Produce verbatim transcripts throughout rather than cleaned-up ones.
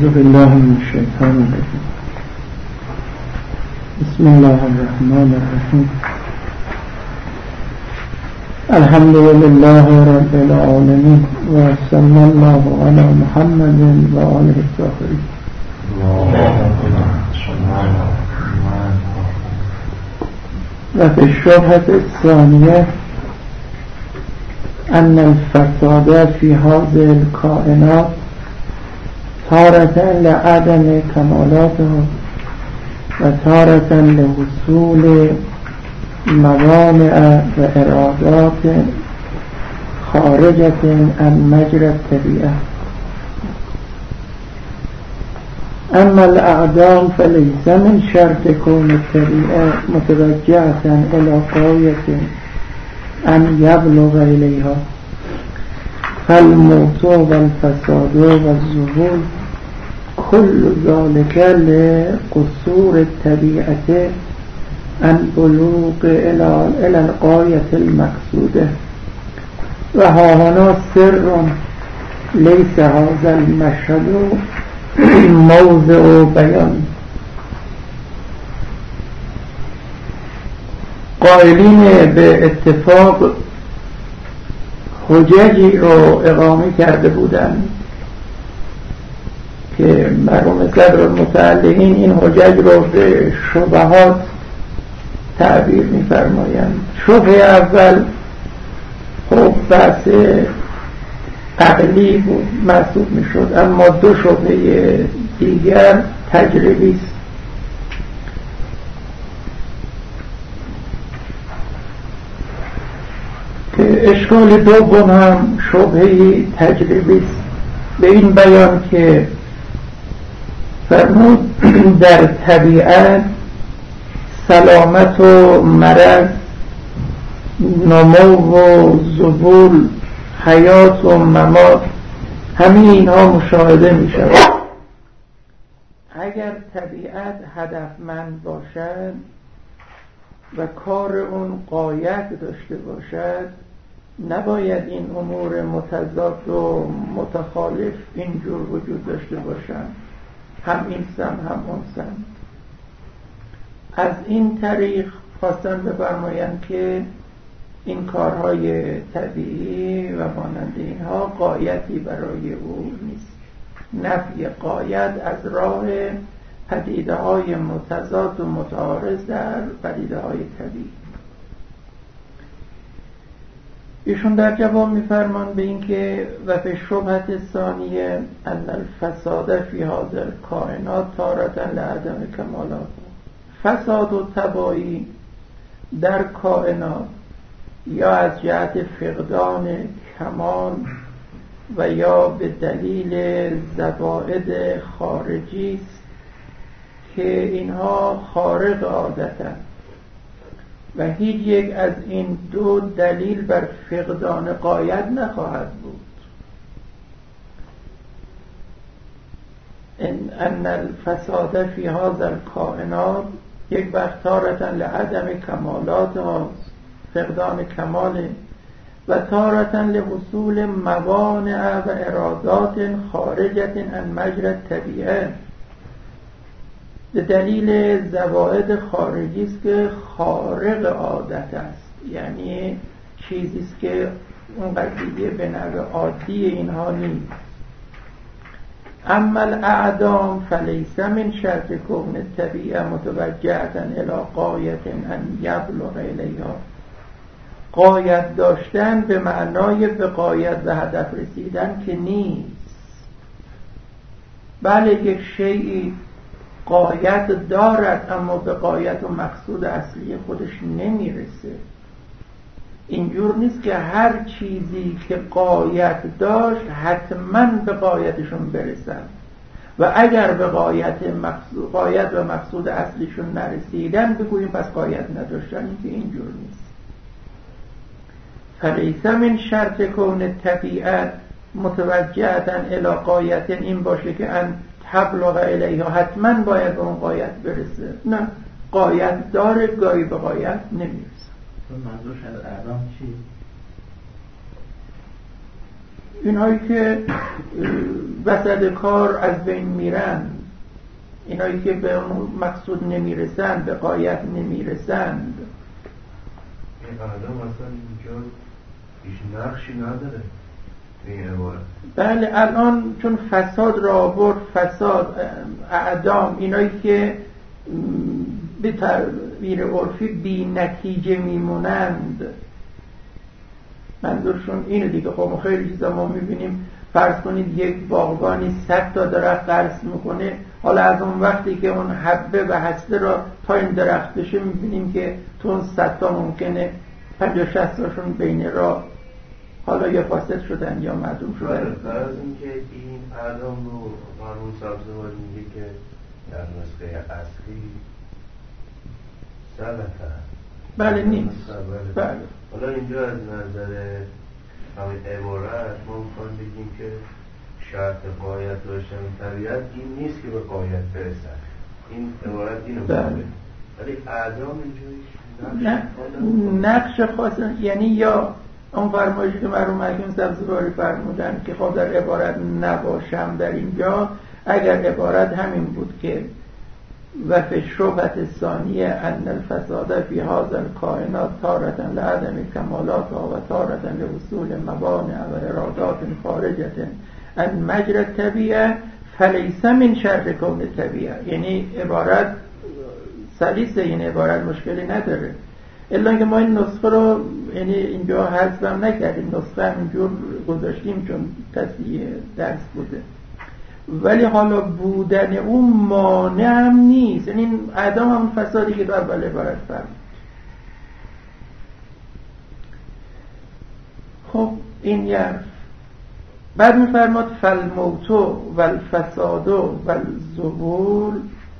اعوذ بالله من الشیطان الرجیم. بسم الله الرحمن الرحیم. الحمد لله رب العالمین و صلی الله علی محمد و آله الطاهرین. و فی الشبهة الثانیة ان الفساد فی هذه الکائنات تارة لعدم كمالاتها و تارة لوصول موانع و ارادات خارجة عن مجرى الطبيعة. اما الاعدام فليس من شرط كون الطبيعة متوجهة الى غاية ان يبلغ اليها، فالموت والفساد والظهور كل ذلك لقصور الطبيعة عن بلوغ الى الغاية المقصودة. وها هنا سر ليس هذا المشهد موضع بیان. قائلین به اتفاق حججی رو اقامه کرده بودند که مرحوم صدر المتعلقین این حجج رو به شبهات تعبیر می‌فرمایند. شبهه اول خب بحث عقلی بود محسوب میشد، اما دو شبهه دیگر تجربی است. که اشکال دوم هم شبهه تجربی است، به این بیان که فرمود در طبیعت سلامت و مرض، نمو و ذبول، حیات و ممات، همه اینها مشاهده می شود. اگر طبیعت هدفمند باشد و کار اون غایت داشته باشد، نباید این امور متضاد و متخالف اینجور وجود داشته باشند، هم این سم هم اون سم. از این طریق خواستن بفرمایند که این کارهای طبیعی و مانند اینها غایتی برای او نیست. نفی غایت از راه پدیده های متضاد و متعارض در پدیده های طبیعی. ایشون در جواب می‌فرمایند به این که و فی الشبهة الثانیة ان الفساد فی هذه الکائنات تارة لعدم کمالات. فساد و تباهی در کائنات یا از جهت فقدان کمال و یا به دلیل زوائد خارجی است که اینها خارق عادتند و هیچ یک از این دو دلیل بر فقدان غایت نخواهد بود. ان الفساد فی هذا الکائنات یک وقت تارة لعدم کمالات هاست، فقدان کماله، و تارة لحصول موانع و ارادات خارجة عن مجرى الطبیعه، به دلیل زوائد خارجی است که خارق عادت است، یعنی چیزی است که اون قضیه به نوع عادی اینها نیست. اما الاعدام فلیس من شرط کون الطبیعه متوجهة الی غایة ان یبلغ الیها. غایت داشتن به معنای به غایت و هدف رسیدن که نیست. بله یک شیئی غایت دارد اما به غایت و مقصود اصلی خودش نمیرسه. اینجور نیست که هر چیزی که غایت داشت حتما به غایتشون برسن و اگر به غایت مقصود غایت و مقصود اصلیشون نرسیدن بگوییم پس غایت نداشتن. این که اینجور نیست. فلیس من شرط کون الطبیعه متوجهة الی غایة این باشه که ان تبلغ الیها حتما باید به اون غایت برسه. نه، غایت داره، گاهی به غایت نمیرسه. منظورش از اعدام چی؟ اینهایی که وسط کار از بین میرن، اینهایی که به اون مقصود نمیرسند، به غایت نمیرسند. این آدم اصلا اینجا هیچ نقشی نداره این عبارت. بله الان چون فساد را برد، فساد، اعدام، اینایی که به تعبیر عرفی بی نتیجه میمونند، منظورشون اینه دیگه. خب خیلی چیزا ما میبینیم، فرض کنید یک باغبانی صد تا درخت قرض میکنه، حالا از اون وقتی که اون حبه و هسته را تا این درخت بشه میبینیم که تو اون صد تا ممکنه پنجاه شصت تاشون بین راه حالا یا فاسد شدن یا معدوم شدن. از اینکه این اعدام رو قانون سبزواری میگه که در نسخه اصلی ثبت. بله نیست. بله. بله. حالا اینجا از نظر همین عبارت ما میخوایم بگیم که شرط غایت داشتن طبیعت این نیست که به غایت برسن. این عبارت اینو میگه. ولی اعدام اینجا نقش خاص، یعنی یا اون فرمایشی که مرحوم حکیم سبزواری فرمودن که خب در عبارت نباشم در اینجا، اگر عبارت همین بود که و فی شبهة ثانیه ان الفساد فی هذا الکائنات تارة لعدم کمالاتها و تارة لوصول موانع و ارادات خارجة عن مجرى الطبیعه فلیس من شر کون الطبیعه. یعنی عبارت سلیسه، این عبارت مشکلی نداره، الا که ما این نسخه رو یعنی اینجا حذفم نکردیم، نسخه همینجور گذاشتیم چون تصحیح درس بوده، ولی حالا بودن اون مانع هم نیست. یعنی این عدم همون فسادی که در اول عبارت فرمود. خب این یه بعد میفرماد فالموت و الفساد و الزبول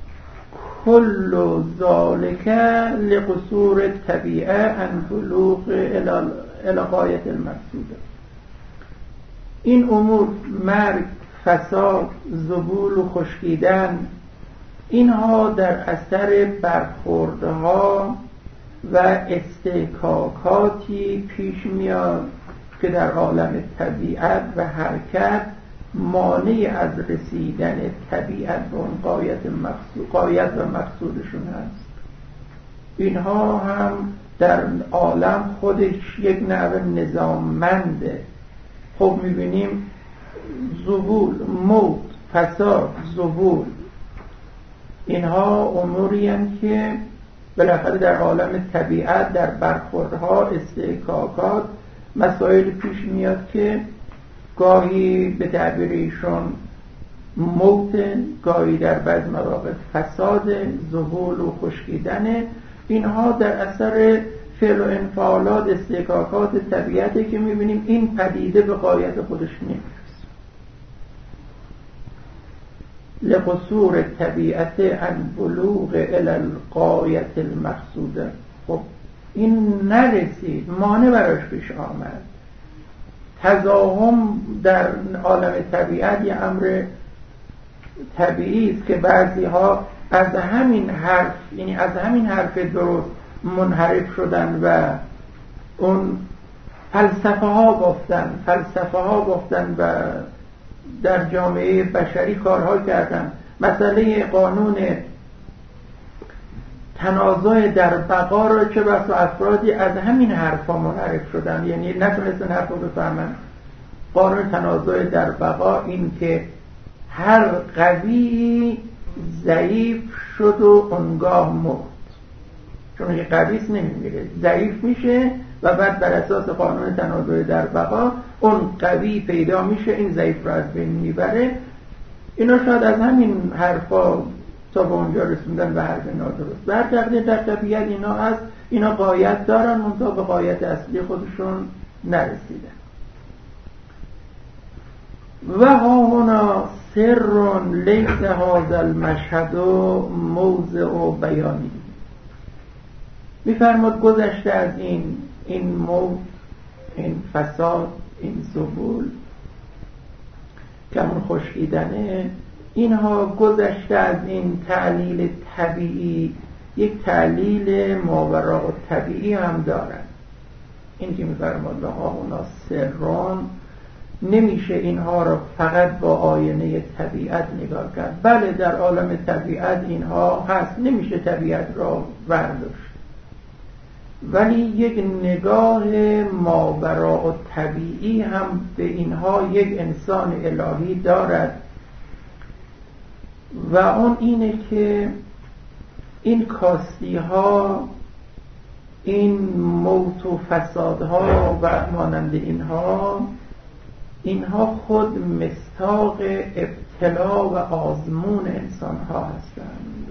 کل ذالک لقصور الطبیعه عن بلوغ الی غایة المقصوده. این امور، مرگ، فساد، زبول و خشکیدن، اینها در اثر برخوردها و استحکاکاتی پیش میاد که در عالم طبیعت و حرکت مانع از رسیدن طبیعت به اون غایت مقصود، غایت و مقصودشون هست. اینها هم در عالم خودش یک نوع نظاممنده. خب میبینیم زبول، موت، فساد، زبول، اینها اموری هستند که بالاخره در عالم طبیعت در برخوردها، استحکاکات، مسائل پیش میاد که گاهی به تعبیر ایشون موت، گاهی در بعض مواقع فساد، زبول و خشکیدن. اینها در اثر فعل و انفعالات، استحکاکات طبیعته که میبینیم این پدیده به غایت خودش نمیرسه. لقصور طبیعت عن بلوغ الی الغایة المقصوده. خب این نرسید، مانع براش پیش آمد. تزاحم در عالم طبیعت یه امر طبیعی است که بعضی ها از همین حرف، یعنی از همین حرف درست منحرف شدن و اون فلسفه ها گفتن فلسفه ها گفتن و در جامعه بشری کارها کردن. مسئله قانون تنازع در بقا را چه بسا افرادی از همین حرفا منحرف شدن، یعنی نتونستن حرف رو بفهمن. قانون تنازع در بقا این که هر قوی ضعیف شد و اونگاه مرد، چون یه قویس نمیمیره، ضعیف میشه و بعد بر اساس قانون تنازع در بقا اون قوی پیدا میشه، این ضعیف رو از بین میبره. اینا شاید از همین حرفا تا به اونجا رسوندن و حرف نادرست. بر تقدیر در طبیعت اینا هست، اینا غایت دارن منتها به غایت اصلی خودشون نرسیدن. و ها هنا سر لیس هذا المشهد موضع بیانی. میفرماد گذشته از این این موت، این فساد، این زبول که همون خشکیدنه، اینها گذشته از این تعلیل طبیعی یک تعلیل ماوراء طبیعی هم دارن. این که میفرماد ها هنا سرون، نمیشه اینها رو فقط با آینه طبیعت نگاه کرد. بله در عالم طبیعت اینها هست، نمیشه طبیعت را برداشت، ولی یک نگاه ماوراء طبیعی هم به اینها یک انسان الهی دارد و اون اینه که این کاستی ها، این موت و فسادها و مانند اینها اینها خود مصداق ابتلا و آزمون انسان ها هستند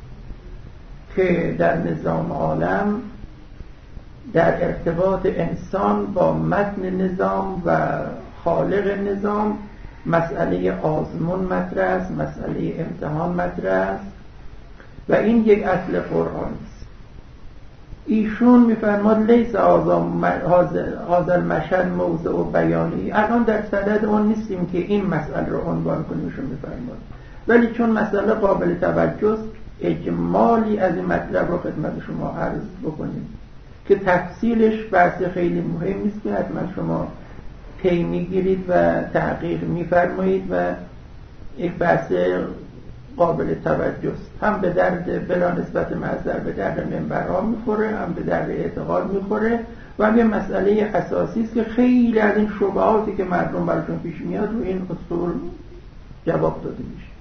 که در نظام عالم در ارتباط انسان با متن نظام و خالق نظام مسئله آزمون مطرح است، مسئله امتحان مطرح است و این یک اصل قرآن است. ایشون میفرماد لیس هذا المشهد موضع و بیانی. الان در صدد اون نیستیم که این مسئله رو عنوان کنیم، ایشون میفرماد، ولی چون مسئله قابل توجه است اجمالی از این مطلب رو خدمت شما عرض بکنیم که تفصیلش بحث خیلی مهم نیست که حتما شما پی میگیرید و تحقیق میفرمایید و یک بحث قابل توجه است. هم به درد بلا نسبت محضر به درد منبرها میخوره، هم به درد اعتقاد میخوره و هم یه مسئله اساسی است که خیلی از این شبهاتی که مردم براشون پیش میاد رو این اصول جواب داده میشه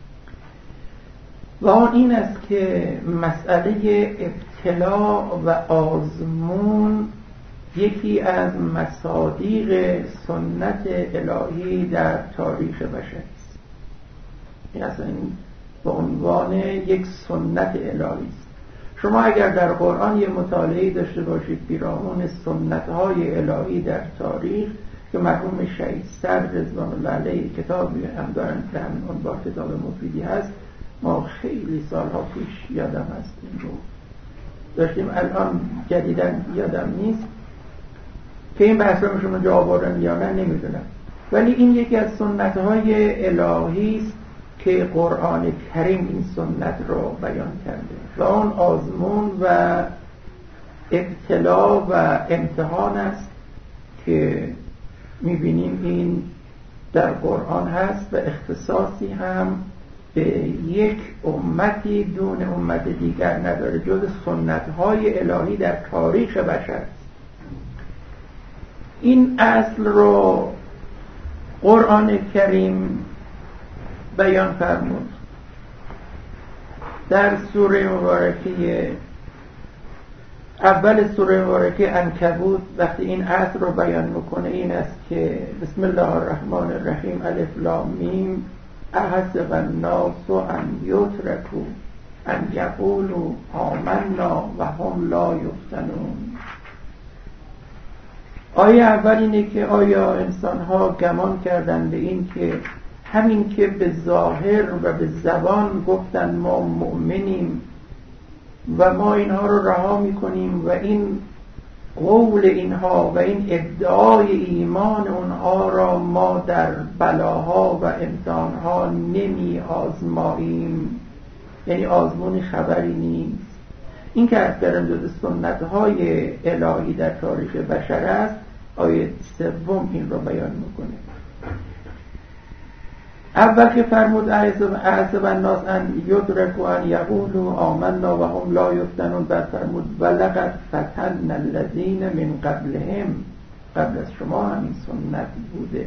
و آن این است که مسئله ابتلا و آزمون یکی از مصادیق سنت الهی در تاریخ بشر است. این اصلا به عنوان یک سنت الهی است. شما اگر در قرآن یه مطالعه داشته باشید پیرامون سنت‌های الهی در تاریخ که مرحوم شهید سر رضوان الله علیه کتابی هم دارن که همین عنوان کتاب مفیدی هست، ما خیلی سالها پیش یادم هست این رو داشتیم، الان جدیداً یادم نیست که این بحث رو شما جا آوردن یا نه نمیدونم، ولی این یکی از سنت‌های الهی است که قرآن کریم این سنت رو بیان کرده و اون آزمون و ابتلا و امتحان است که میبینیم این در قرآن هست و اختصاصی هم به یک امتی دون امت دیگر نداره، جز سنت‌های الهی در تاریخ بشر است. این اصل رو قرآن کریم بیان فرمود در سوره مبارکه اول سوره مبارکه عنکبوت. وقتی این اصل رو بیان میکنه این است که بسم الله الرحمن الرحیم الف لام میم احسب الناس ان یترکوا ان یقولوا آمنا و هم لا یفتنون. آیه اول اینه که آیا انسان‌ها گمان کردند به این که همین که به ظاهر و به زبان گفتن ما مؤمنیم و ما اینها رو رها میکنیم و این قول اینها و این ادعای ایمان اونها را ما در بلاها و امتحانها نمی آزماییم، یعنی آزمونی خبری نیست. این که از درم جز سنت‌های الهی در تاریخ بشر است. آیه سوم این رو بیان میکنه. اول که فرمود احسب الناس ان یترکوا ان یقولوا آمنا و هم لا یفتنون، بعد فرمود ولقد فتنا الذین من قبلهم، قبل از شما همین سنت بوده،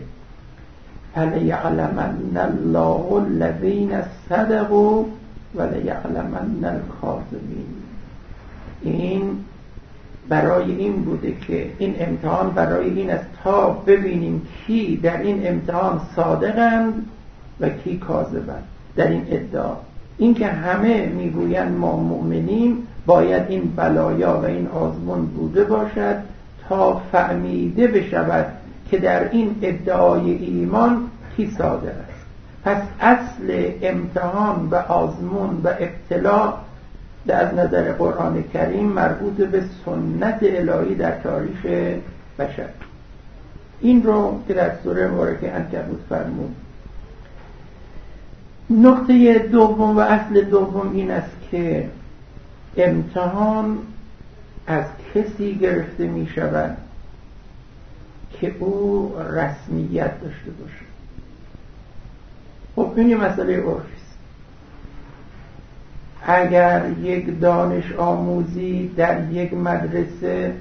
فلیعلمن الله الذین صدقوا ولیعلمن الکاذبین. این برای این بوده که این امتحان برای این است تا ببینیم کی در این امتحان صادقند و کی کاذبند در این ادعا. این که همه میگویند ما مؤمنیم، باید این بلایا و این آزمون بوده باشد تا فهمیده بشود که در این ادعای ایمان کی صادق است. پس اصل امتحان و آزمون و ابتلا از نظر قرآن کریم مربوط به سنت الهی در تاریخ بشر. این رو که در سوره مبارکه عنکبوت فرمود. نقطه دوم و اصل دوم این است که امتحان از کسی گرفته می شود که او رسمیت داشته باشه. خب این یه مسئله عرفی است. اگر یک دانش آموزی در یک مدرسه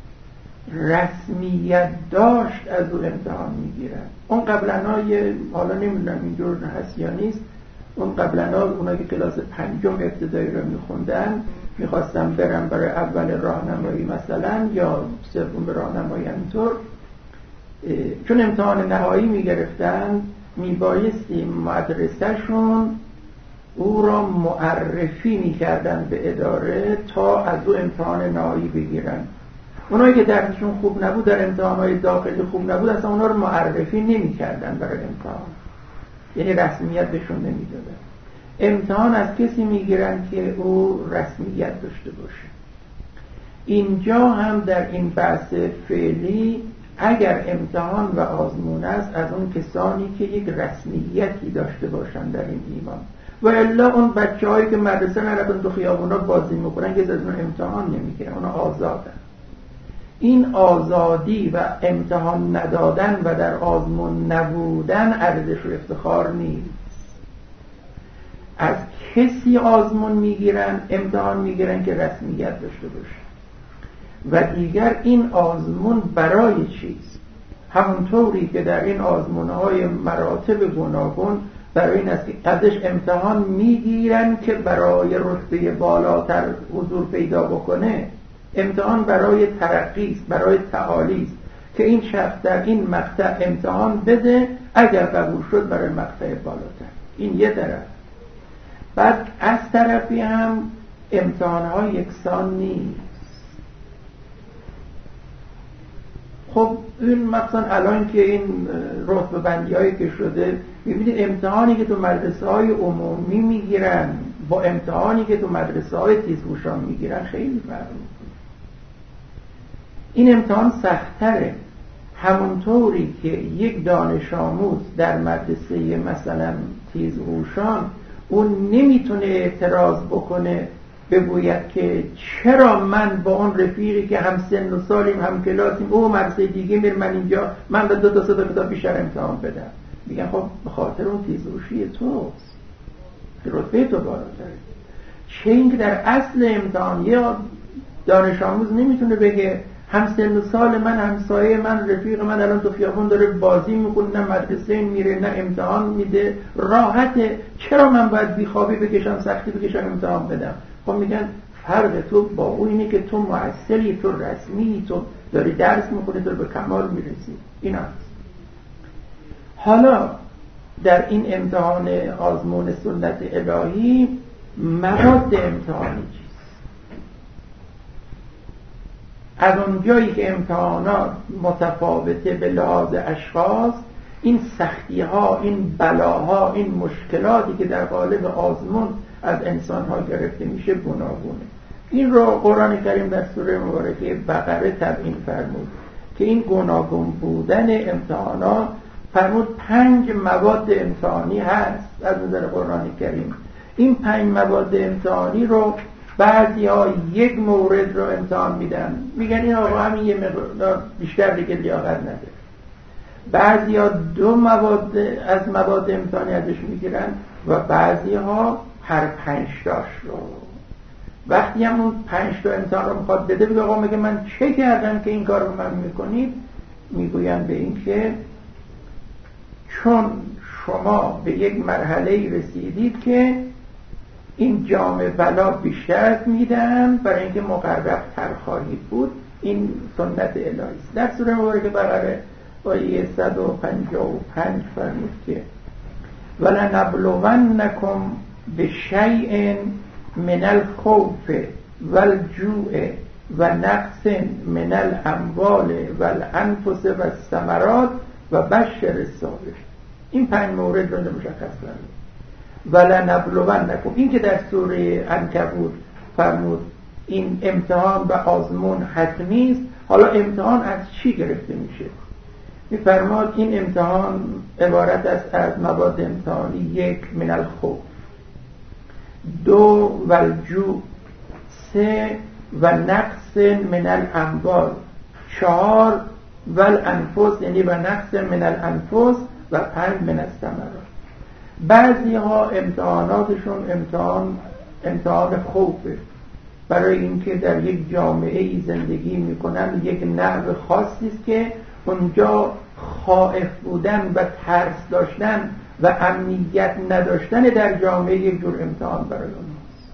رسمیت داشت از او امتحان میگیرن، اون قبلنای حالا نمیدونم اینجور هست یا نیست، اون قبلنا اونا که کلاس پنجم ابتدایی رو میخوندن میخواستم برم برای اول راهنمایی مثلا یا سوم راهنمایی همینطور، چون امتحان نهایی میگرفتن میبایستی مدرسهشون او را معرفی میکردن به اداره تا از او امتحان نهایی بگیرن. اونایی که درسشون خوب نبود، در امتحانهای داخلی خوب نبود، اصلا اونا رو معرفی نمیکردن برای امتحان، یعنی رسمیت بهشون نمیدادن. امتحان از کسی میگیرن که او رسمیت داشته باشه. اینجا هم در این بحث فعلی اگر امتحان و آزمون است از اون کسانی که یک رسمیتی داشته باشن در این ایمان، و الا اون بچه هایی که مدرسه نرفتن تو خیابونا بازی میکنن که از اون امتحان نمیگیرن، اونا آزادن. این آزادی و امتحان ندادن و در آزمون نبودن ارزش و افتخار نیست. از کسی آزمون میگیرن، امتحان میگیرن که رسمیت داشته باشه. و دیگر این آزمون برای چیست؟ همونطوری که در این آزمونهای مراتب گوناگون برای این است که ازش امتحان میگیرن که برای رتبه بالاتر حضور پیدا بکنه، امتحان برای ترقی است، برای تعالی است که این شخص در این مقطع امتحان بده، اگر قبول شد برای مقطع بالاتر. این یه طرف. بعد از طرفی هم امتحان‌ها یکسان نیست. خب این مثلا الان که این رتبه بندی هایی که شده، میبینید امتحانی که تو مدرسه های عمومی میگیرن با امتحانی که تو مدرسه های تیزهوشان میگیرن خیلی فرق میکنه. این امتحان سخت‌تره. همونطوری که یک دانش آموز در مدرسه مثلا تیزهوشان اون نمیتونه اعتراض بکنه بگوید که چرا من با اون رفیقی که هم سن و سالیم هم کلاسیم او مدرسه دیگه میره من اینجا، من به دو تا سه تا کتاب بیشتر امتحان بدم. میگن خب به خاطر اون تیزهوشی توست که رتبه تو بالاتره. چه اینکه در اصل امتحان یا دانش آموز نمیتونه بگه هم سن و سال من، همسایه من، رفیق من الان تو خیابون داره بازی میکنه، نه مدرسه میره نه امتحان میده، راحته، چرا من باید بیخوابی بکشم، سختی بکشم امتحان بدم؟ خب میگن فرق تو با اون اینه که تو معسلی، تو رسمی، تو داری درس میکنی، تو به کمال میرسی. این هست. حالا در این امتحان آزمون سنت الهی مواد امتحانی چیست؟ از اونجایی که امتحانات متفاوته به لحاظ اشخاص، این سختی ها، این بلاها، این مشکلاتی که در قالب آزمون از انسان ها گرفته میشه گوناگونه. این رو قرآن کریم در سوره مبارکه بقره تبیین فرمود که این گوناگون بودن امتحانات، فرمود پنج مواد امتحانی هست از نظر قرآن کریم. این پنج مواد امتحانی رو بعضی ها یک مورد رو امتحان میدن، میگن این آقا همین یه مقدار بیشتر دیگه لیاقت نداره. بعضی ها دو مواد از مواد امتحانی ازش میگیرن و بعضی ها هر پنج تاش رو. وقتی هم اون پنج تا امتحان رو میخواد بده، بگه آقا مگه من چه کردم که این کار رو من میکنید؟ میگوین به این که چون شما به یک مرحله رسیدید که این جام بلا بیشتر میدن برای اینکه مقرب تر خواهید بود، این سنت الهی است. در سوره مبارکه بقره آیه صد و پنجاه و پنج فرمود که ولنبلونکم بشیء من الخوف والجوع و نقص من الاموال والانفس والثمرات و بشر الصابرین. این پنج مورد رو مشخص فرمود. ولنبلونکم، این که در سوره عنکبوت فرمود این امتحان و آزمون حتمی است. حالا امتحان از چی گرفته میشه؟ میفرماد این امتحان عبارت است از مواد امتحانی: یک من الخوف، دو والجوع، سه و نقص من الاموال، چهار و الانفس یعنی و نقص من الانفس و پنج من الثمرات. بعضی ها امتحاناتشون امتحان امتحان خوفه، برای اینکه در یک جامعه ای زندگی میکنن، یک نحو خاصی است که اونجا خائف بودن و ترس داشتن و امنیت نداشتن در جامعه یک جور امتحان برای اونهاست.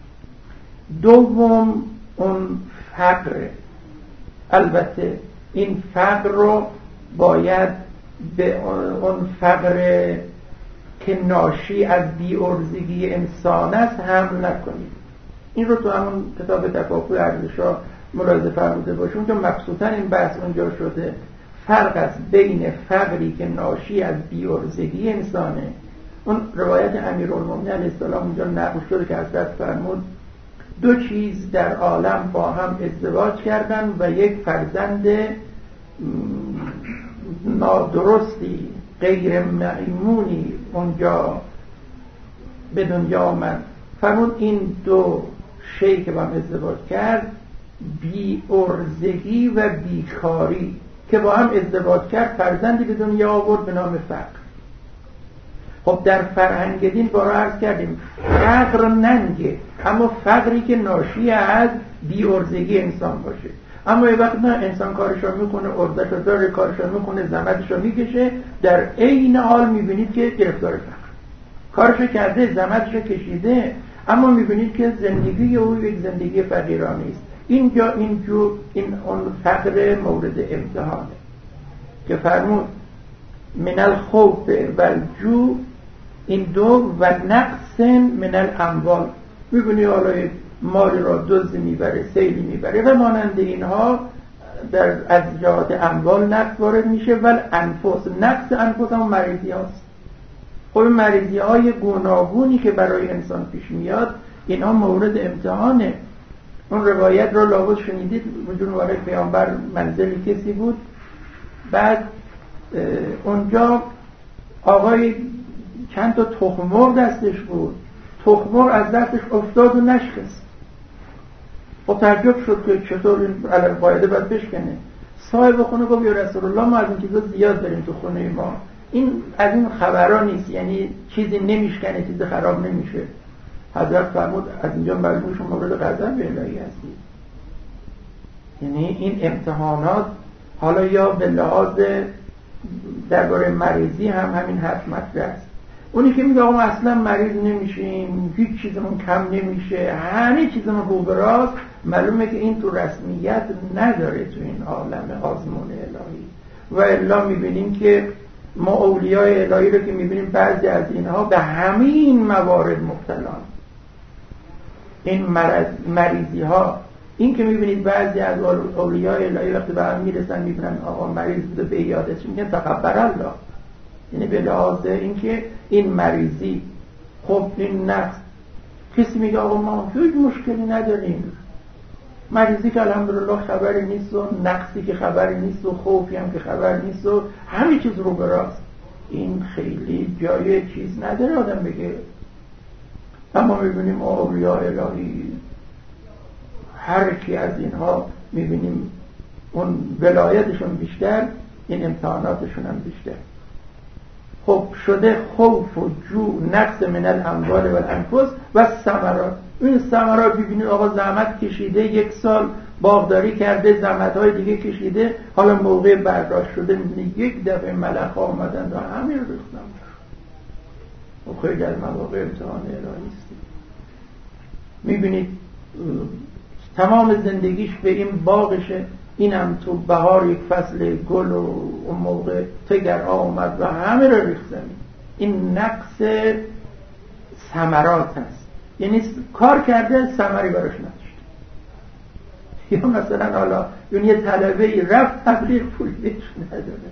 دوم اون فقره. البته این فقر رو باید به اون فقر که ناشی از بی‌عرضگی انسان است حمل نکنید. این رو تو همون کتاب تکافؤ ارزش‌ها ملاحظه فرموده باشون که مبسوطاً این بحث اونجا شده. فرق است بین فقری که ناشی از بی‌عرضگی انسانه، اون روایت امیرالمومنین علیه السلام اونجا نقل شده که حضرت فرمود دو چیز در عالم با هم ازدواج کردن و یک فرزند نادرستی غیر میمونی اونجا به دنیا آمد. فرمود این دو شی که با هم ازدواج کرد، بی‌عرضگی و بیکاری که با هم ازدواج کرد فرزندی به دنیا آورد به نام فقر. خب در فرهنگ دین بارا عرض کردیم فقر ننگه، اما فقری که ناشی از بی‌عرضگی انسان باشه. اما یه وقت نه، انسان کارشو میکنه، عرضشو داره، کارشو میکنه، زحمتشو میکشه، در عین حال میبینید که گرفتار فقر. کارشو کرده، زحمتشو کشیده، اما میبینید که زندگی او یک زندگی فقیرانه است. اینجا این جو این اون فقر مورد امتحانه که فرمود من الخوف و الجوع، این دو و نقص من الاموال. میبینی حالا مالی را دزدی میبره، سیلی میبره و مانند اینها در از جهات اموال نقص وارد میشه. و الانفس، نقص انفس هم مریضی هاست. خب مریضی های گوناگونی که برای انسان پیش میاد اینها مورد امتحانه. اون روایت رو لابد شنیدید، وجود مبارک پیامبر منزلی کسی بود، بعد اونجا آقای چند تا تخم‌مرغ دستش بود، تخم‌مرغ از دستش افتاد و نشکست. خب تعجب شد که چطور این علل قاعده باید بشکنه. صاحب خونه گفت یا رسول الله ما از این چیزا زیاد داریم تو خونه ما، این از این خبرها نیست، یعنی چیزی نمیشکنه، چیزی خراب نمیشه. حضرت فرمود از اینجا معلومه شما مورد غضب الهی هستید. یعنی این امتحانات حالا یا به لحاظ درباره مریضی هم همین حرف مطرح است. اونی که میگه آقا اصلا مریض نمیشیم، هیچ چیزمون کم نمیشه، همه چیزمون رو به راست، معلومه که این تو رسمیت نداره تو این عالم آزمون الهی. و الا میبینیم که ما اولیای الهی رو که میبینیم بعضی از اینها به همین موارد مبتلان. این مرض مریضی ها، این که میبینید بعضی از اولیای الهی وقتی به هم میرسن میبینن آقا مریض بوده به یادش میگن تقبل الله، یعنی به لحاظ اینکه این مریضی، خب این نقص، کسی میگه آقا ما هیچ مشکلی نداریم، مریضی که الحمدلله خبری نیست و نقصی که خبری نیست و خوفی هم که خبر نیست و همه چیز رو براست، این خیلی جای چیز نداره آدم بگه. اما میبینیم اولیاء الهی هر کی از اینها میبینیم اون ولایتشون بیشتر، این امتحاناتشون هم بیشتر. خب شده خوف و جوع، نقص من الاموال و الانفس و ثمرات. این ثمرات ببینید آقا زحمت کشیده، یک سال باغداری کرده، زحمت‌های دیگه کشیده، حالا موقع برداشت شده یک دفعه ملک‌ها اومدن و همه رو ریختن. خب خیلی از مواقع امتحان الهی است. میبینید تمام زندگیش به این باغشه، اینم تو بهار یک فصل گل و اون موقع تگرها اومد و همه رو ریخت زمین. این نقص ثمرات هست، یعنی کار کرده ثمری براش نداشت. یا مثلا حالا یعنی یه طلبه رفت تبلیغ پول بهش نداره.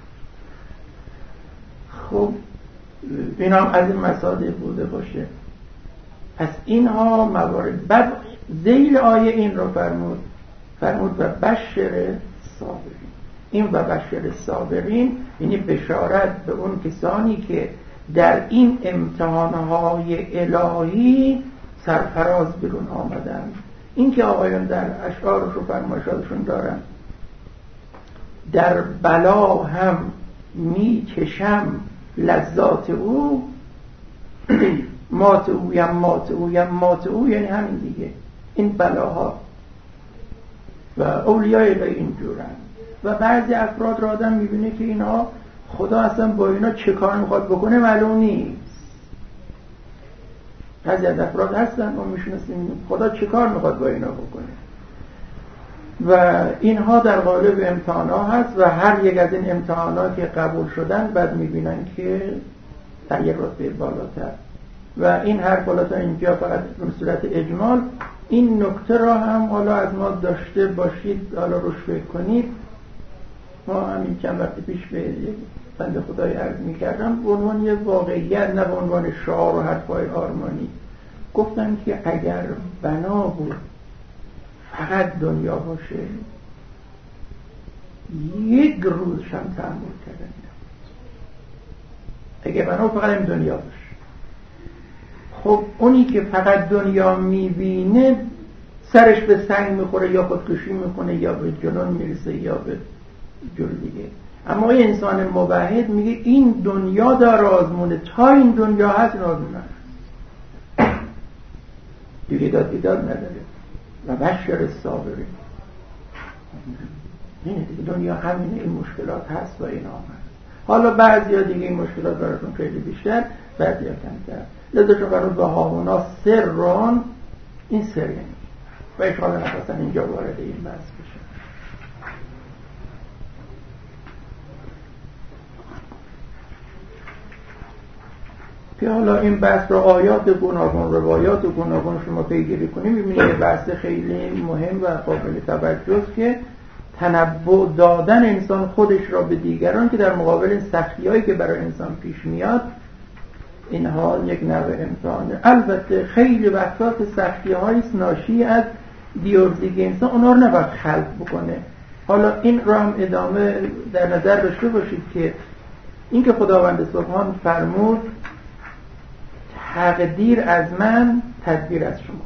خب این هم از این مصادیق بوده باشه. پس اینها موارد. بعد ذیل آیه این رو فرمود فرمود و بشر صابرین. این و بشر صابرین یعنی بشارت به اون کسانی که در این امتحانهای الهی سرفراز بیرون آمدن. این که آقایان در اشعارش و فرمایشاتشون دارن در بلا هم می چشم لذات او، مات اویم مات اویم مات او، یعنی همین دیگه این بلاها. و اولیای الهی اینجورن. و بعضی افراد را آدم میبینه که اینها خدا اصلا با اینا چه کار میخواد بکنه معلوم نیست. بعضی از افراد هستن ما میشناسیم خدا چه کار میخواد با اینا بکنه. و اینها در قالب امتحانا هست و هر یک از این امتحانات که قبول شدن بعد میبینن که در یک رتبه بالاتر. و این هر بالاتر اینجا فقط به صورت اجمال این نکته را هم حالا از ما داشته باشید، حالا روش فکر کنید. ما همین چند وقت پیش به بنده خدای عرض میکردم به عنوان یه واقعیت، نه به عنوان شعار و حرفای آرمانی، گفتم که اگر بنا بود فقط دنیا باشه یک روز هم تحمل کردن. اگر بنا فقط این دنیا باشه، خب اونی که فقط دنیا میبینه سرش به سنگ میخوره، یا خودکشی میکنه، یا به جنون میرسه، یا به جور دیگه. اما این انسان موحد میگه این دنیا داره آزمونه، تا این دنیا هست این آزمونه دیگه، داد بیداد نداره. و بشر صابرین، اینه دیگه، دنیا همینه، این مشکلات هست و این آمد. حالا بعضی ها دیگه این مشکلات براتون خیلی بیشتر، بعضی ها کمتر. لذا چون قرار به هاونا سر ران این سر یعنی و اشغال نخواستن اینجا وارد این بحث بشه. که حالا این بحث رو آیات گوناگون، روایات گوناگون شما پیگیری کنیم می‌بینید یه بحث خیلی مهم و قابل توجه است که تنبؤ دادن انسان خودش را به دیگران که در مقابل سختی‌هایی که برای انسان پیش میاد، اینها یک نوع امتحانه. البته خیلی وقتا که سختی‌هایی ناشی از دیوزگی انسان اونا رو نباید خلق بکنه. حالا این رو هم ادامه در نظر داشته باشید که این که خداوند سبحان فرمود تقدیر از من تدبیر از شما.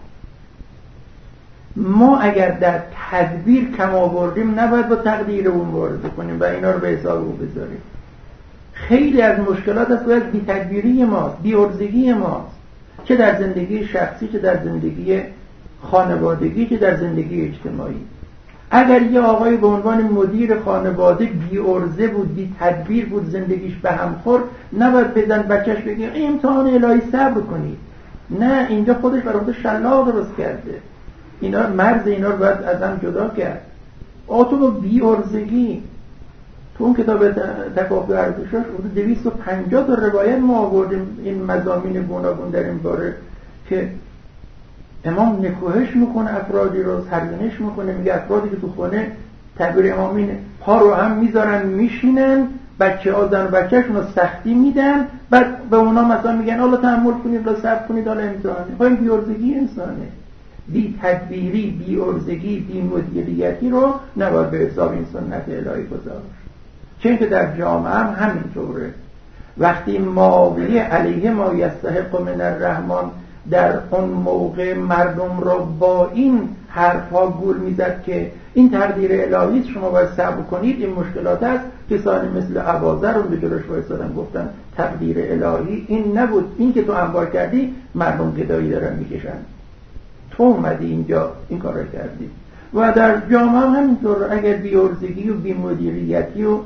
ما اگر در تدبیر کم آوردیم نباید با تقدیر اون مبارزه کنیم و اینا رو به حساب او بذاریم. خیلی از مشکلات است باید بی تدبیری ماست، بی ارزگی ماست، چه در زندگی شخصی، چه در زندگی خانوادگی، چه در زندگی اجتماعی. اگر یه آقای به عنوان مدیر خانواده بی ارزه بود، بی تدبیر بود، زندگیش به هم خورد، نباید بزن بچهش بگه این امتحان الهی صبر کنید. نه، اینجا خودش برای خودش شلاق درست کرده. اینا مرز اینا رو باید از هم جدا کرد. آتون و بی ارزگی تو اون کتاب تکافل ارزشاش حدود دویست و پنجاه تا روایت ما آوردیم این مضامین گوناگون در این باره که امام نکوهش میکنه افرادی رو، سرزنش میکنه، میگه افرادی که تو خونه تعبیر امام اینه پا رو هم میذارن میشینن، بچه ها زن و بچه‌شون رو سختی میدن، بعد به اونا مثلا میگن حالا تحمل کنید، حالا صبر کنید، حالا امتحانه. خب این بی ارزگی انسانه، بی تدبیری، بی ارزگی، بی مدیریتی رو نباید به حساب این سنت الهی گذاشت. چون که در جامعه هم همینطوره. وقتی معاویه علیه ما یستحق من الرحمن در اون موقع مردم را با این حرفها گول میزد که این تقدیر الهی شما باید صبر کنید، این مشکلات است، کسانی مثل اباذر رو به جلوش وایسادن گفتن تقدیر الهی این نبود، این که تو انبار کردی مردم گدایی دارن میکشن، تو اومدی اینجا این کار رو کردی. و در جامعه هم همینطور، اگر بی ارزگی و بی مدیریتی و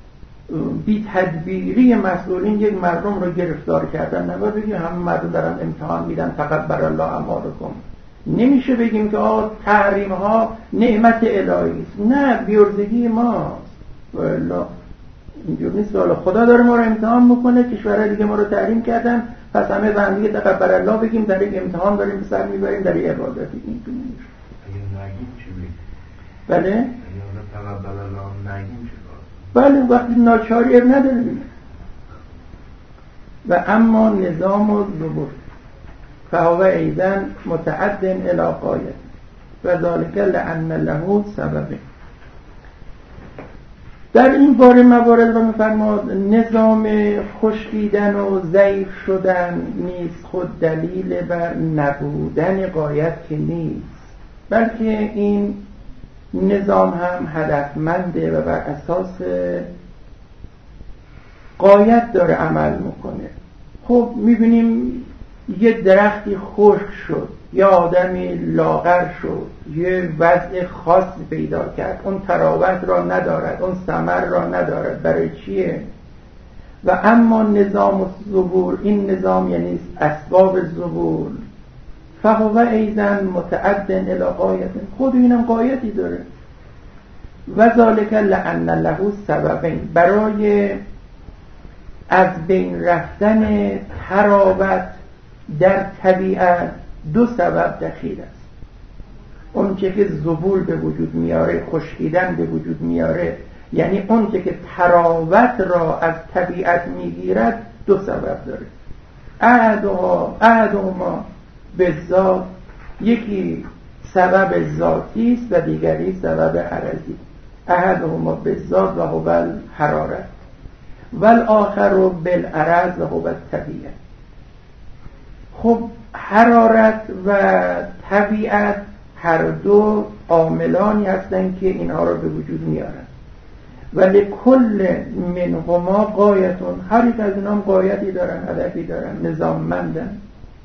بی تدبیری مسئولین یک مردم رو گرفتار کردن، نباید بگیم همه مردم دارن امتحان میدن فقط برای الله اعمالکم. نمیشه بگیم که آه تحریم ها نعمت الهی است. نه، بی ارزگی ماست. والله اینجور نیست. حالا خدا داره ما رو امتحان میکنه، کشورهای دیگه ما رو تحریم کردن، پس همه به هم دیگه تقبل الله بگیم، در یک امتحان داریم به سر میبریم، در یک عبادتی. این تو نمیشه. اگه نگیم چی بگیم؟ بله؟ اگه تقبل الله نگیم چی؟ بله، وقتی ناچاری اب نداره. و اما نظام و زبور فهو ایضا متعد الی غایه و ذلک لان له سبب. در این باره موارد را می‌فرماد نظام خشکیدن و ضعیف شدن نیست خود دلیل بر نبودن غایت که نیست، بلکه این نظام هم هدفمنده و بر اساس غایت داره عمل میکنه. خب میبینیم یه درختی خشک شد، یه آدمی لاغر شد، یه وضع خاصی پیدا کرد، اون تراوت را ندارد، اون ثمر را ندارد. برای چیه؟ و اما نظام الظهور، این نظام یعنی اسباب الظهور، فهو ایضا متعد الی غایت، خود اینم غایتی داره. و ذالک لأن له سببین، برای از بین رفتن تراوت در طبیعت دو سبب دخیل است. اون چه که ذبول به وجود میاره، خشکیدن به وجود میاره، یعنی اون چه که تراوت را از طبیعت میگیرد دو سبب داره. احدها احدهما بالذات، یکی سبب ذاتی است و دیگری سبب عرضی. احدهما بالذات و هو الحرارت و الاخر بالعرض و هو الطبیعه. خب حرارت و طبیعت هر دو عاملانی هستند که اینها را به وجود میارن. ولی کل منهما غایتون، هر یک از اینها غایتی دارن، هدفی دارن، نظاممندن.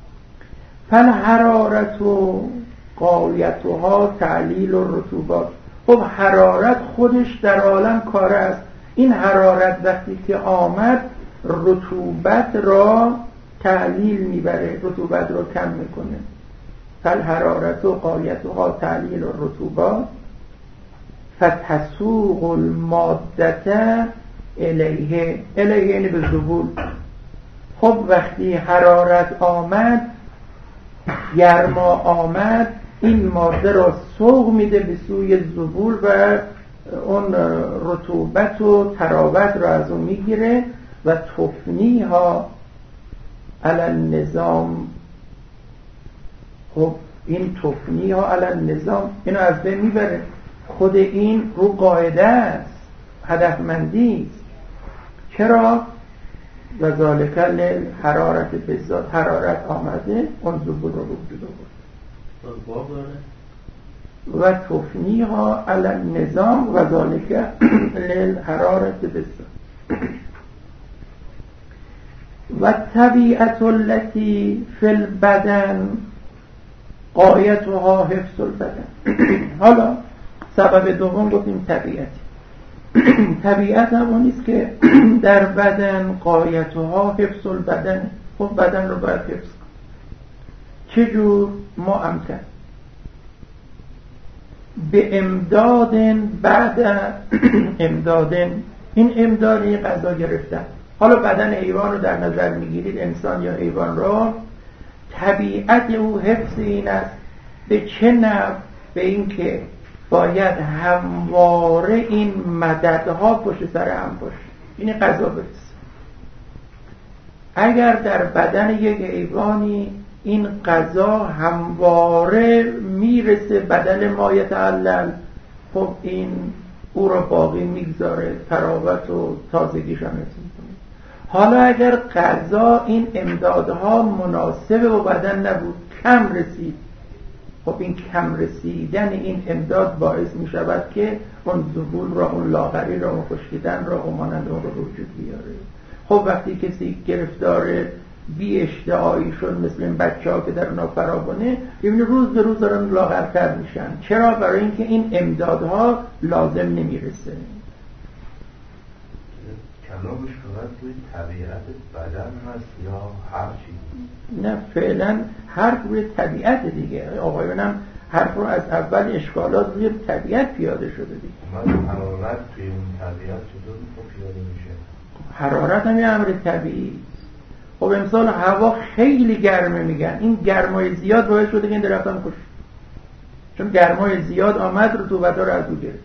فالحرارت و غایتها تعلیل الرطوبات. خب حرارت خودش در عالم کار است. این حرارت وقتی که آمد رطوبت را تعلیل میبره، رطوبت را کم میکنه. فالحرارت و غایتها تعلیل الرطوبات فتسوق المادة الیه، الیه یعنی به ذبول. خب وقتی حرارت آمد، گرما آمد، این ماده را سوق میده به سوی ذبول و اون رطوبت و تراوت را از اون میگیره و تفنیها علی النظام. خب این تفنیها علی النظام اینو از بین میبره. خود این رو قاعده است، هدفمندی است. چرا؟ و ذالک للحرارت بالذات، حرارت آمده اون ذبول رو وجود آورد. و تفنیها علی النظام و ذالک للحرارت بالذات. و طبیعت التي فی البدن غایتها حفظ البدن. حالا سبب دوم گفتیم طبیعت. طبیعت همون است که در بدن غایتها حفظ البدن. خب بدن رو باید حفظ کن. چجور؟ ما امکن به امداد بعد امداد. این امدادی غذا گرفتن. حالا بدن حیوان رو در نظر میگیرید، انسان یا حیوان را، طبیعت او حفظ این است. به چه نحو؟ به این که باید همواره این مددها پشت سر هم باشه، این غذا برسه. اگر در بدن یک حیوانی این غذا همواره میرسه بدل ما یتعلل، خب این او را باقی میگذاره، تراوت و تازگیش هم میکنه. حالا اگر غذا این امدادها مناسب با بدن نبود، کم رسید، خب این کم رسیدن این امداد باعث می شود که اون ذبول را، اون لاغری را، اون خشکیدن را، اون مانند اون را وجود بیاره. خب وقتی کسی گرفتار بی اشتهایی شد، مثل این بچه ها که در اونا فراوانه، ببینید روز به روز دارن لاغرتر میشن. چرا؟ برای اینکه این امدادها لازم نمیرسه. کلامش فقط توی طبیعت بدن هست یا هر چیز؟ نه فعلا حرف روی طبیعت دیگه. آقایونم حرف رو از اول اشکالات روی طبیعت پیاده شده دیگه. من حرارت توی اون طبیعت چطور پیاده میشه؟ حرارت هم یه امر طبیعی. خب امسال هوا خیلی گرمه میگن، این گرمای زیاد باعث شده که این درخت هم کشت، چون گرمای زیاد آمد رطوبت‌ها رو از او گرفت.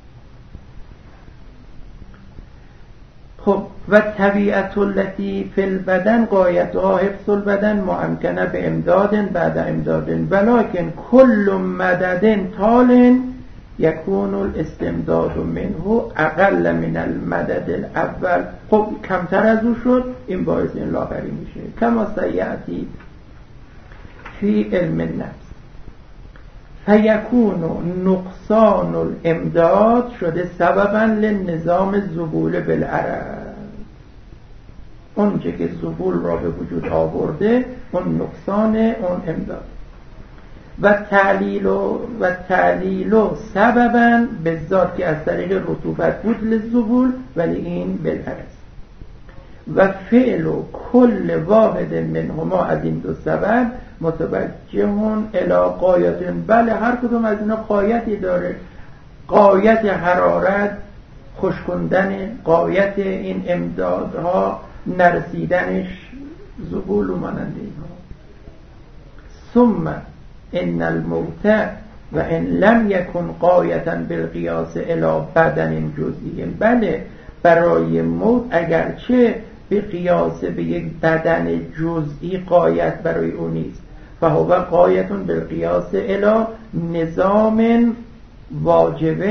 خب و طبیعت التي فی البدن غایتها حفظ البدن ممکنه به امداد بعد امداد، ولکن کل مدد طال یکون الاستمداد منه اقل من المدد الاول. خب کمتر از او شد، این باعث این لاغری میشه. کما سیأتی فی علم النفس فیکون نقصان الامداد شده سببا لنظام الذبول بالعرض. اونچه که ذبول را به وجود آورده اون نقصان اون امداد. و تعلیل و, و تعلیل و سببا به ذات که از طریق رطوبت بود للذبول، ولی این بالعرض. و فعل و کل واحد منهما از این دو سبب متوجهون الی غایت. بله هر کدوم از اینا غایتی داره، غایت حرارت خشکوندن، غایت این امدادها نرسیدنش ذبول و مانند اینها. ثم ان الموت و ان لم یکن غایتا بالقیاس الی بدن جزئی. بله برای موت اگرچه به قیاس به یک بدن جزئی غایت برای او نیست، فهو غایتون بالقیاس الی نظام واجب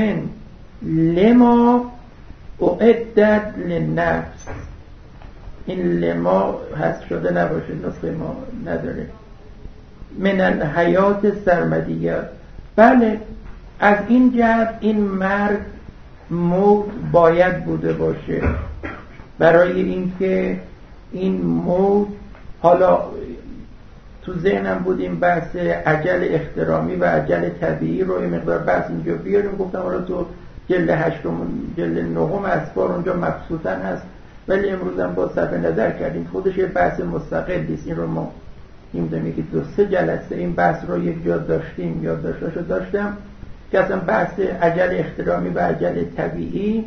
لما اعدت للنفس. این لما حذف شده نباشه، نسخه ما نداره. من الحیات سرمدیه. بله از این جهت این مرگ موت باید بوده باشه، برای اینکه این موت، حالا تو ذهنم بود این بحث اجل احترامی و اجل طبیعی رو این مقدار بحث اینجا بیاریم. گفتم حالا تو جلد هشتم جلد نهم اسفار اونجا مبسوطاً هست، ولی امروز هم با صرف نظر کردیم خودش یه بحث مستقلی است. این رو ما نمیدونم که دو سه جلسه این بحث رو یک جا داشتیم، یا داشتاشو داشتم که اصلا بحث اجل احترامی و اجل طبیعی،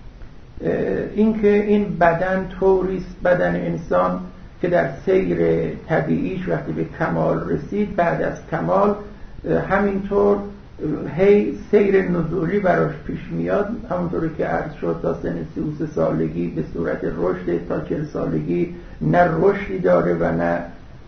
این که این بدن طوریست، بدن انسان که در سیر طبیعیش وقتی به کمال رسید، بعد از کمال همینطور هی سیر نزولی براش پیش میاد، همونطوری که عرض شد تا سن سی و سه سالگی به صورت رشد، تا چهل سالگی نه رشدی داره و نه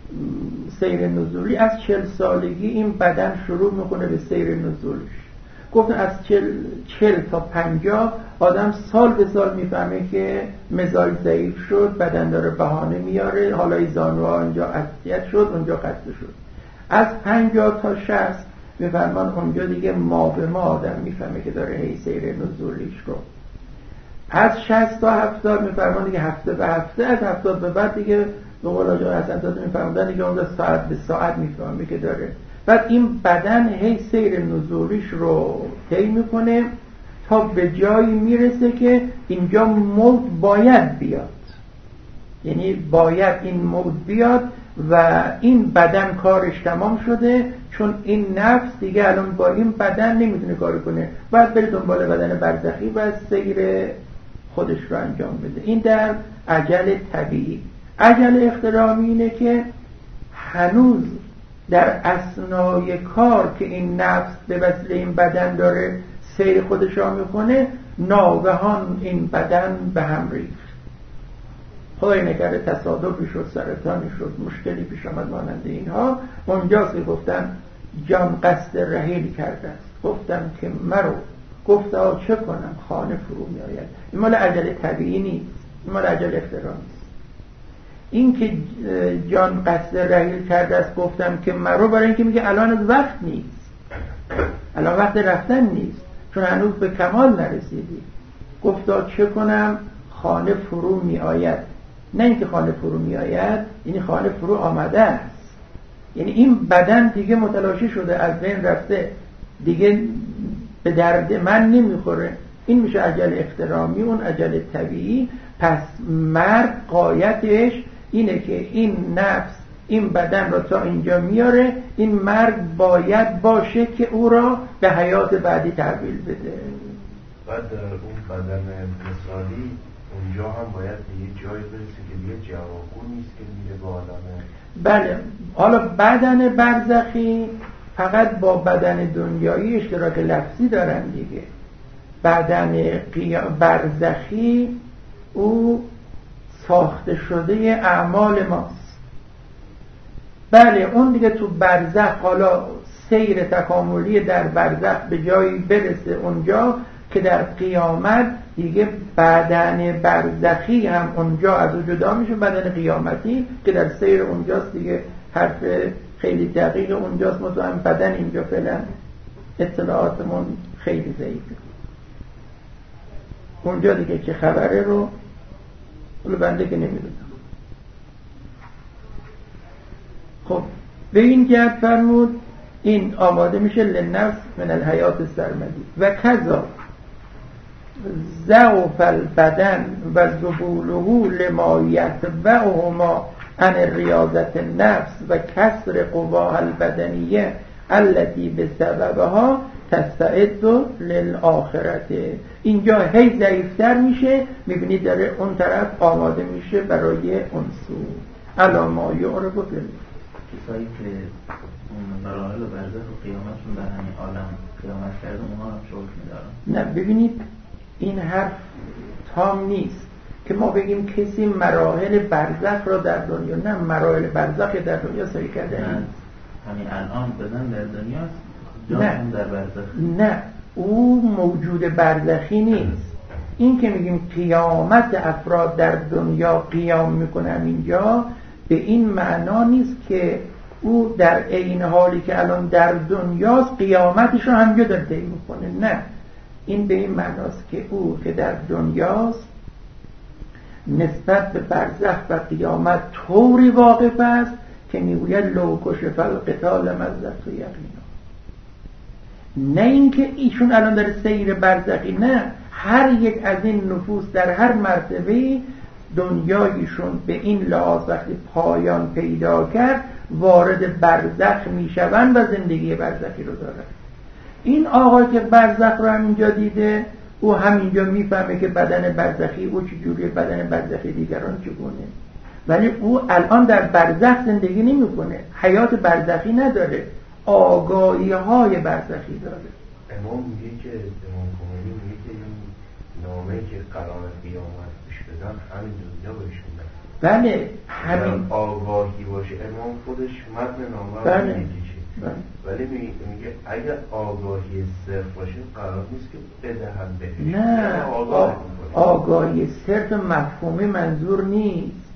سیر نزولی. از چهل سالگی این بدن شروع میکنه به سیر نزولش. گفتن از چهل, چهل تا پنجاه آدم سال به سال میفهمه که مزاج ضعیف شد، بدن داره بهانه میاره، حالا زانوها اونجا اذیت شد، اونجا خسته شد. از پنجاه تا شصت میفرمان اونجا دیگه ما به ما آدم میفهمه که داره هی سیر نزولیش رو. از شصت تا هفتاد میفرمان دیگه هفته به هفته، از هفتاد به بعد دیگه به قول آقا حسن زاده میفرمودن دیگه اونجا ساعت به ساعت میفهمه که داره. بعد این بدن هی سیر نزولیش رو طی میکنه تا به جایی میرسه که اینجا موت باید بیاد، یعنی باید این موت بیاد و این بدن کارش تمام شده، چون این نفس دیگه الان با این بدن نمیتونه کار کنه، باید بره دنبال بدن برزخی و سیر خودش رو انجام بده. این در اجل طبیعی. اجل احترامی اینه که هنوز در اثنای کار که این نفس به وسیله این بدن داره سیر خودش را میکنه، ناگهان این بدن به هم ریخت، خدای نکرده تصادفی شد، سرطانی شد، مشکلی پیش آمد مانند اینها. اونجاست که گفتن جان قصد رحیل کرده است. گفتم که مرو، گفتا چه کنم، خانه فرو می آید. این مال عجل طبیعی نیست، این مال عجل اخترامی است. این که جان قصد رحیل کرده است گفتم که مرو، برای اینکه میگه الان از وقت نیست، الان وقت رفتن نیست، چون هنوز به کمال نرسیدی. گفتا چه کنم، خانه فرو می آید. نه اینکه خانه فرو می آید، یعنی خانه فرو آمده است، یعنی این بدن دیگه متلاشی شده، از بین رفته، دیگه به درد من نمیخوره. این میشه عجل احترامی، اون عجل طبیعی. پس مرگ غایتش اینه که این نفس این بدن را تا اینجا میاره، این مرگ باید باشه که او را به حیات بعدی تحویل بده. بعد اون بدن مثالی اونجا هم باید به یه جایی برسه که دیگه جواگون نیست که میره با عالمه. بله، حالا بدن برزخی فقط با بدن دنیایی اشتراک لفظی دارن دیگه. بدن برزخی او ساخته شده اعمال ماست. بله اون دیگه تو برزخ، حالا سیر تکاملی در برزخ به جایی برسه اونجا که در قیامت دیگه بدن برزخی هم اونجا از او جدا میشه، بدن قیامتی که در سیر اونجاست دیگه. حرف خیلی دقیق اونجاست، ما تو هم بدن اینجا فعلا اطلاعاتمون خیلی ضعیفه. اونجا دیگه که خبره رو بنده که نمیدونم. خب به این جهت فرمود این آماده میشه لنفس من الحیات السرمدی و کذا ضعف البدن و ذبوله لما یتبعهما عن ریاضت النفس و کسر قواها البدنیه التي بسببها تستعد للآخرت. اینجا هی ضعیفتر میشه، میبینی داره اون طرف آماده میشه برای اون سو. علامه یعرف بکنید کسایی که مراحل و برزخ و قیامتشون در همین عالم قیامت کرده اونها هم شغل میدارن. نه ببینید این حرف تام نیست که ما بگیم کسی مراحل برزخ را در دنیا، نه مراحل برزخ در دنیا سعی کرده نه همین الان بدن در دنیاست، نه در برزخ نه او موجود برزخی نیست. این که میگیم قیامت افراد در دنیا قیام میکنن اینجا به این معنا نیست که او در عین حالی که الان در دنیاست قیامتش رو همجا داره طی میکنه. نه این به این معناست که او که در دنیاست نسبت به برزخ و قیامت طوری واقف است که میگوید لو کشف القتال مزدت و یقینا. نه اینکه ایشون الان در سیر برزخی، نه، هر یک از این نفوس در هر مرتبه دنیایشون به این لحاظ وقتی پایان پیدا کرد وارد برزخ میشوند و زندگی برزخی رو دارن. این آقا که برزخ رو همینجا دیده او همینجا میفهمه که بدن برزخی او چجوری، بدن برزخی دیگران چگونه، ولی او الان در برزخ زندگی نمیکنه، حیات برزخی نداره، آگاهی های برزخی داره. امام میگه که امام کمالی میگه که این نامه که قرار قیامت بهش بدن همین دنیا بهشون بدن. بله همین آگاهی باشه. امام خودش متن نامه رو بله. میگه ولی میگه اگر آگاهی صرف باشه قرار نیست که بدهن بهش. نه آگاه آگاهی صرف مفهومی منظور نیست.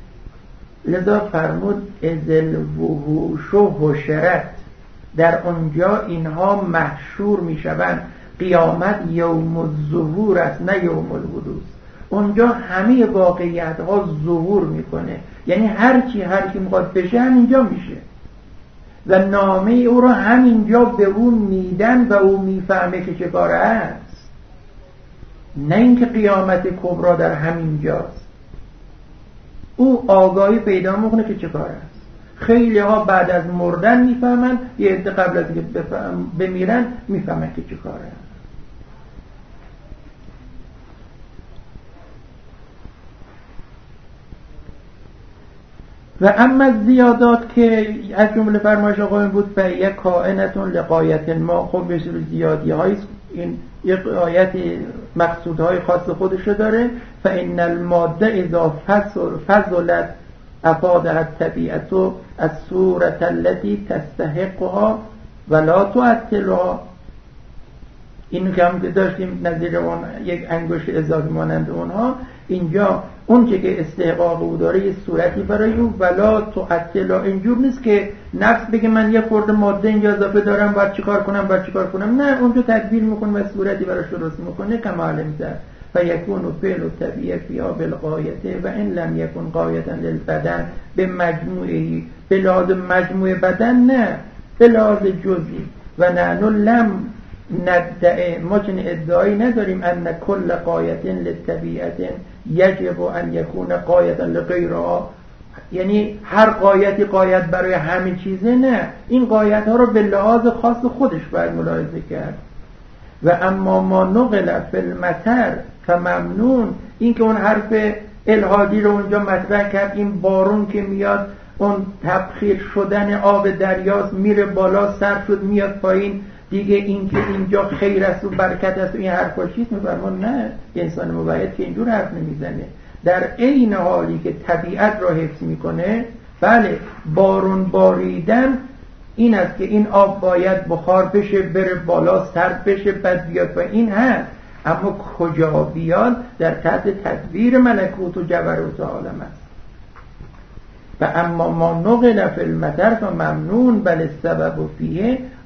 لذا فرمود ازل وحوش و حشرت، در اونجا اینها محشور میشوند. قیامت یوم الظهور است نه یوم الحدوث. اونجا همه واقعیت ها ظهور میکنه، یعنی هر چی هر کی میخواد بشه همینجا میشه و نامه او رو همینجا به او میدن و او میفهمه که چه کاره است، نه اینکه قیامت کبرا در همینجاست. او آگاهی پیدا میکنه که چه کاره است. خیلی ها بعد از مردن میفهمن، یه عده قبل از که بمیرن میفهمن که چه کاره است. و اما زیادات که از جمله فرمایش آقایون بود فهیه کائنتون لغایت ما، خب به صورت زیادی های این یک آیت مقصودهای خاص خودش رو داره. فان الماده اذا فضلت افادها الطبیعت از صورت التي تستحقها ولا تعطلها. اینو که هم داشتیم نظیر اون یک انگشت اضافی مانند اونها، اینجا اون چه که استحقاق او داره یه صورتی برای او ولا تعطلها. اینجور نیست که نفس بگه من یه خورده ماده اینجا اضافه دارم باید چیکار کنم باید چیکار کنم، نه، اونجا تدبیر میکنه و صورتی براش درست میکنه. کما علمت فیکون فعل الطبیعه فیها بالغایته و ان لم یکن غایتا للبدن به مجموعه، به لحاظ مجموع بدن نه، به لحاظ جزئی. و نحن لم ندعه، ما چنین ادعایی نداریم ان کل غایت للطبیعه یجب ان یکون غایتا لغیرها، یعنی هر غایتی غایت برای همه چیزه، نه، این غایت ها رو به لحاظ خاص خودش باید ملاحظه کرد. و اما ما نقل فی المطر فممنون، این که اون حرف الهادی رو اونجا مطرح کرد، این بارون که میاد اون تبخیر شدن آب دریاست، میره بالا سر شد میاد پایین دیگه، این که اینجا خیر است و برکت است و این حرفا چیست؟ میفرمان نه، انسان موحد که اینجور حرف نمیزنه. در عین حالی که طبیعت را حفظ میکنه، بله بارون باریدن این است که این آب باید بخار بشه بره بالا سرد بشه بعد بیاد و این هست، اما کجا بیاد در تحت تدبیر ملکوت و جبروت عالم است. و اما ما نقل فی المطر فممنون بل السبب فیه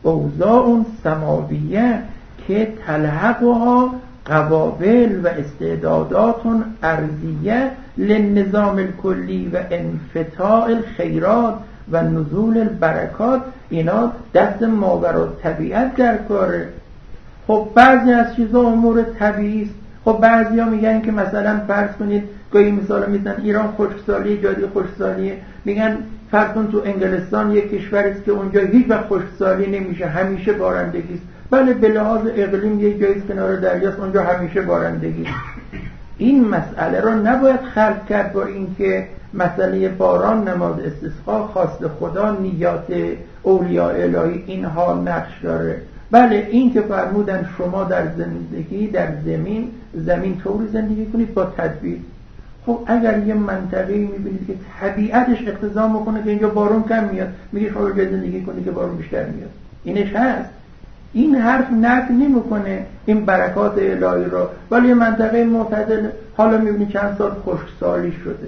اوضاع سماویه که تلحقها قوابل و استعدادات ارضیه للنظام الکلی و انفتاح الخیرات و نزول البرکات. اینا دست ماورا طبیعت در کاره. خب بعضی از چیزا امور طبیعی است. خب بعضی ها میگن که مثلا فرض کنید گاهی مثال میزنن ایران خشکسالی جادی خشکسالیه، میگن فرض کن تو انگلستان یک کشوری است که اونجا هیچ وقت خشکسالی نمیشه، همیشه بارندگی است. بله به لحاظ اقلیم یک جایی کنار دریاست، اونجا همیشه بارندگی است. این مسئله رو نباید خلق کرد با اینکه مسئله باران، نماز استسقا، خواست خدا، نیات اولیاء الهی اینها نقش داره. بله این که فرمودن شما در زندگی در زمین زمین طوری زندگی کنید با تدبیر. خب اگر یه منطقه‌ای می‌بینید که طبیعتش اقتضا میکنه که اینجا بارون کم میاد، میگه شما جای زندگی کنید که بارون بیشتر میاد، اینش هست. این حرف نفی نمیکنه این برکات الهی رو. ولی یه منطقه معتدل حالا می‌بینید چند سال خشکسالی شده،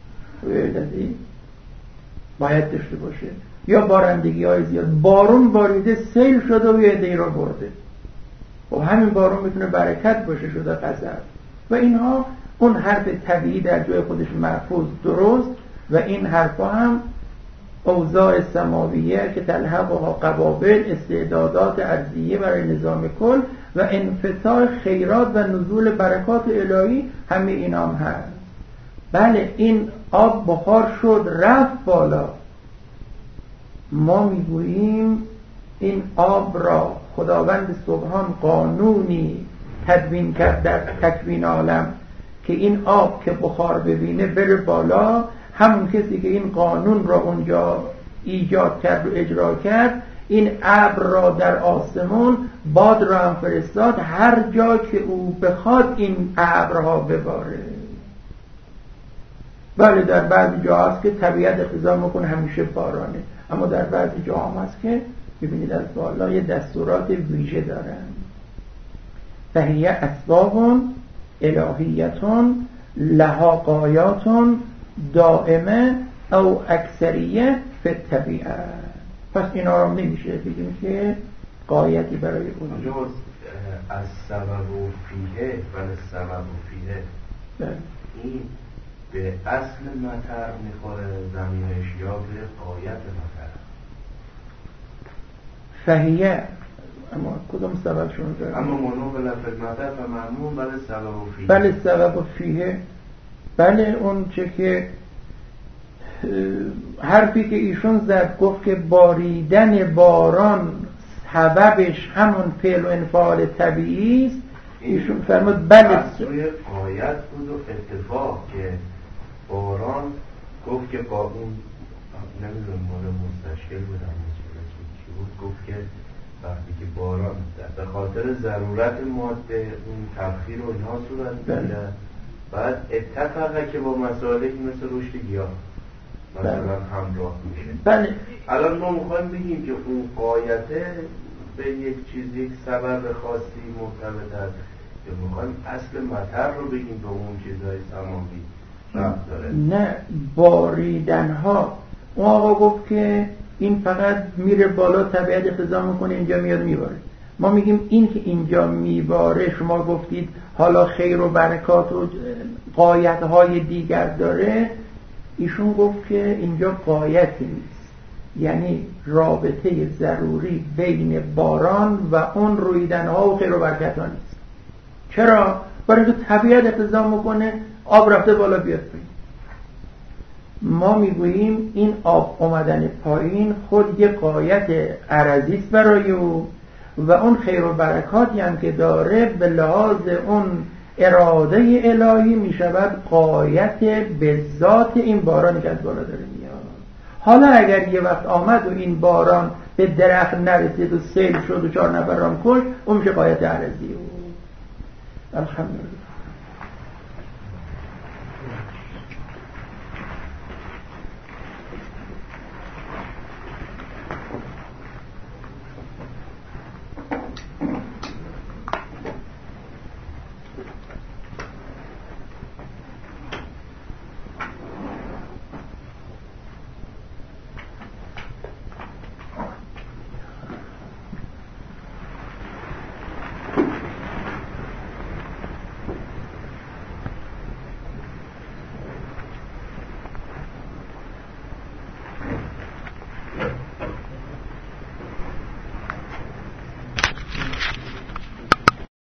باید داشته باشه، یا بارندگی های زیاد، بارون باریده سیل شده و یه عده‌ای رو برده. و همین بارون میتونه برکت باشه شده قذر و اینها. اون حرف طبیعی در جای خودش محفوظ درست و این حرفا هم اوضاع سماویه که تلحقها قوابل استعدادات ارضیه برای نظام کل و انفتاح خیرات و نزول برکات الهی، همه اینا هم هست. بله این آب بخار شد رفت بالا، ما میگوییم این آب را خداوند سبحان قانونی تدوین کرد در تکوین عالم که این آب که بخار ببینه بره بالا. همون کسی که این قانون را اونجا ایجاد کرد و اجرا کرد، این ابر را در آسمون باد را هم فرستاد هر جا که او بخواد این ابرها بباره. بله در بعضی جا هست که طبیعت اقتضا میکنه همیشه بارانه، اما در بعضی جا هم هست که ببینید از بالا یه دستورات ویژه دارن. فهیه اسباب الهیتون لها قایاتون دائمه او اکثریه فی الطبیعه. پس اینا رو نمیشه بگیم که قایتی برای اون از سبب و فیه ولی سبب و فیه این به اصل مطر میخوره زمینش یا به قایت مطر؟ فهیه اما کدوم سبب شما داره؟ اما منو به لفظ مطر و معمون بله سبب و فیه. بله سبب و فیه. بله اون چه که حرفی که ایشون زد گفت که باریدن باران سببش همون فعل و انفعال طبیعی است. ایشون فرمود بله روی قایت بود و اتفاق که باران گفت که با اون نمیدونم مال مستشکل بودم چی بود، گفت که وقتی که باران به خاطر ضرورت ماده اون تبخیر و اینها صورت میگیره، بعد اتفاقه که با مسائلی مثل رشد گیاه مثلا همراه میشه. بله الان ما میخوایم بگیم که اون قایته به یک چیز یک سبب خاصی مرتبط است، که میخوایم اصل مطر رو بگیم به اون چیزهای سماوی ربط داره. نه باریدن ها اون آقا گفت که این فقط میره بالا طبیعت اقتضا میکنه اینجا میاد میباره. ما میگیم این که اینجا میباره شما گفتید حالا خیر و برکات و قایت های دیگر داره، ایشون گفت که اینجا قایتی نیست، یعنی رابطه ضروری بین باران و اون رویدن ها و خیر و برکت ها نیست. چرا؟ برای که طبیعت اقتضا میکنه آب رفته بالا بیاد پایین. ما میگوییم این آب اومدن پایین خود یه قایت عرضی است برای او و اون خیر و برکاتی هم که داره به لحاظ اون اراده الهی میشود قایت به ذات این بارانی که از بالا داره میاد. حالا اگر یه وقت آمد و این باران به درخت نرسید و سیل شد و چهار نفر رام کشت، اون میشه قایت عرضی او. الحمدلله.